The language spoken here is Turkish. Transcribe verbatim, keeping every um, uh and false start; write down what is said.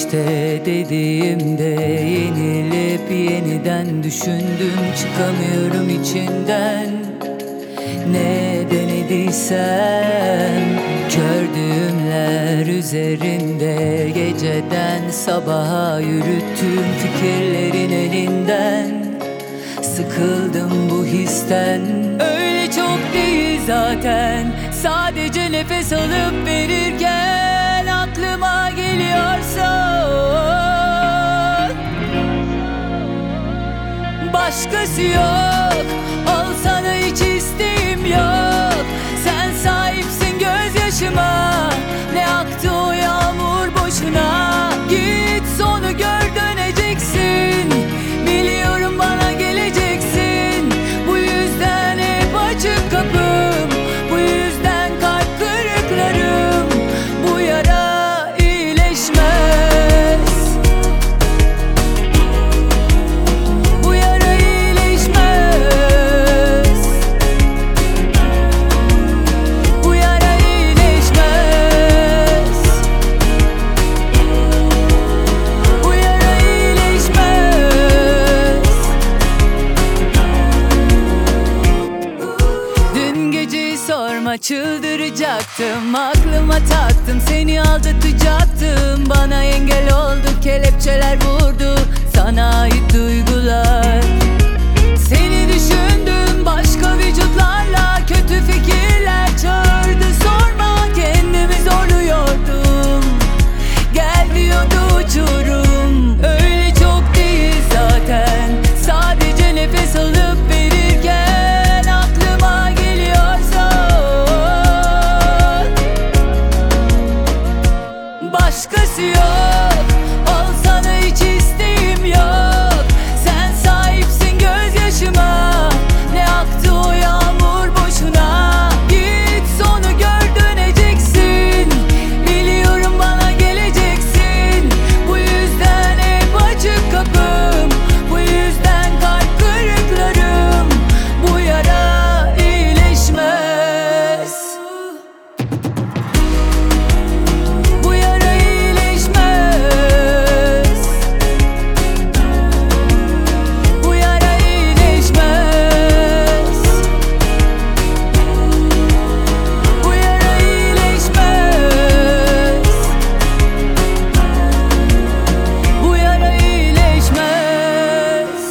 işte dediğimde yenilip yeniden düşündüm, çıkamıyorum içinden. Ne denediysem kör düğümler üzerinde, geceden sabaha yürüttüm fikirlerin elinden. Sıkıldım bu histen, öyle çok değil zaten. Sadece nefes alıp verirken aklıma geliyorsun. Başkası yok, olsana hiç isteğim yok. Sen sahipsin gözyaşıma, ne aktı o yağmur boşuna. Git sonu gör, döneceksin. Biliyorum bana geleceksin. Bu yüzden hep açık kapım, bu yüzden kalp kırıklarım. Bu yara iyileşmez, bu yara iyileşmez, bu yara iyileşmez, bu yara iyileşmez. Dün geceyi sorma, çıldıracaktım. Aklıma taktım, seni aldatacaktım. Bana engel oldu, kelepçeler vurdu sana ait duygular. Seni düşündüm başka vücutlarla, kötü fikirler çağırdı sorma. Kendimi zorluyordum, gel diyordu uçurum. Öyle çok değil zaten, sadece nefes alıp verirken aklıma geliyorsun. Başkası yok, olsana hiç isteğim yok. Sen sahipsin gözyaşıma, ne aktı o yağmur boşuna. Git sonu gör, döneceksin. Biliyorum bana geleceksin. Bu yüzden hep açık kapım, bu yüzden kalp kırıklarım. Bu yara iyileşmez, bu yara iyileşmez, bu yara iyileşmez, bu yara iyileşmez, bu yara iyileşmez.